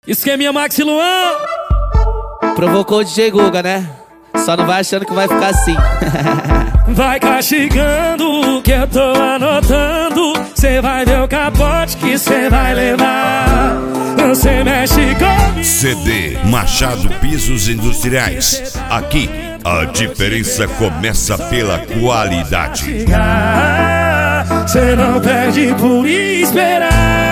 Esqueminha Maxi Luan. Provocou o DJ Guga, né? Só não vai achando que vai ficar assim. Vai castigando que eu tô anotando. Cê vai ver o capote que cê vai levar. Você mexe comigo. CD Machado Pisos Industriais. Aqui a diferença começa pela qualidade. Cê não perde por esperar.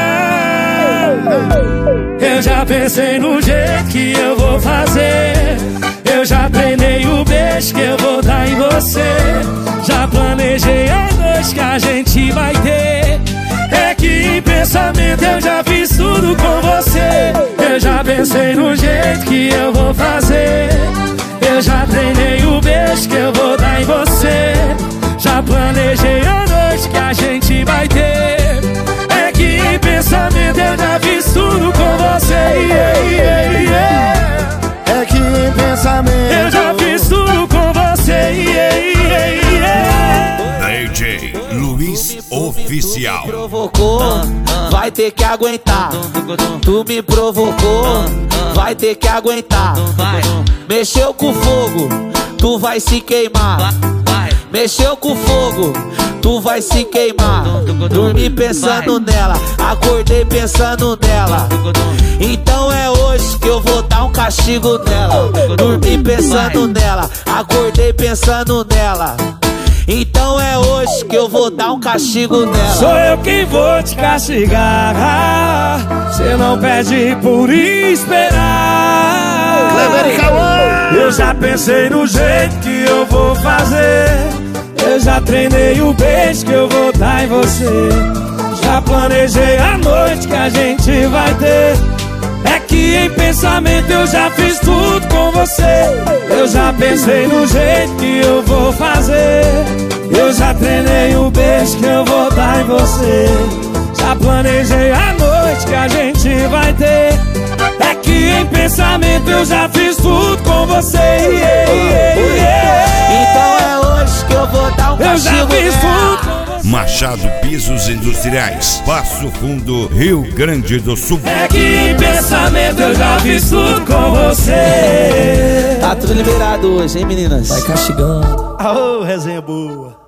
Eu já pensei no jeito que eu vou fazer. Eu já treinei o beijo que eu vou dar em você. Já planejei a noite que a gente vai ter. É que em pensamento eu já fiz tudo com você. Eu já pensei no jeito que eu vou fazer. Eu já treinei o beijo que eu vou dar em você. Já planejei a noite que a gente vai ter. É que em pensamento eu já fiz tudo com você. É que em pensamento eu já fiz tudo com você. DJ Luiz Oficial. Me provocou, vai ter que aguentar. Tu me provocou, vai ter que aguentar. Mexeu com fogo, tu vai se queimar. Mexeu com fogo, tu vai se queimar. Dormi pensando nela, acordei pensando nela. Então é hoje que eu vou dar um castigo nela. Dormi pensando nela, acordei pensando nela. Então é hoje que eu vou dar um castigo nela. Sou eu quem vou te castigar. Cê não pede por esperar. Kleber e Cauã. Eu já pensei no jeito que eu vou fazer. Eu já treinei o beijo que eu vou dar em você. Já planejei a noite que a gente vai ter. É que em pensamento eu já fiz tudo com você. Eu já pensei no jeito que eu vou fazer. Eu já treinei o beijo que eu vou dar em você. Já planejei a noite que a gente vai ter. É que em pensamento eu já fiz tudo com você. Então é hoje que eu vou dar um castigo eu já fiz nela. tudo com você. Machado Pisos Industriais, Passo Fundo, Rio Grande do Sul. É que em pensamento eu já fiz tudo com você. Tá tudo liberado hoje, hein, meninas? Vai castigando. Aô, resenha boa.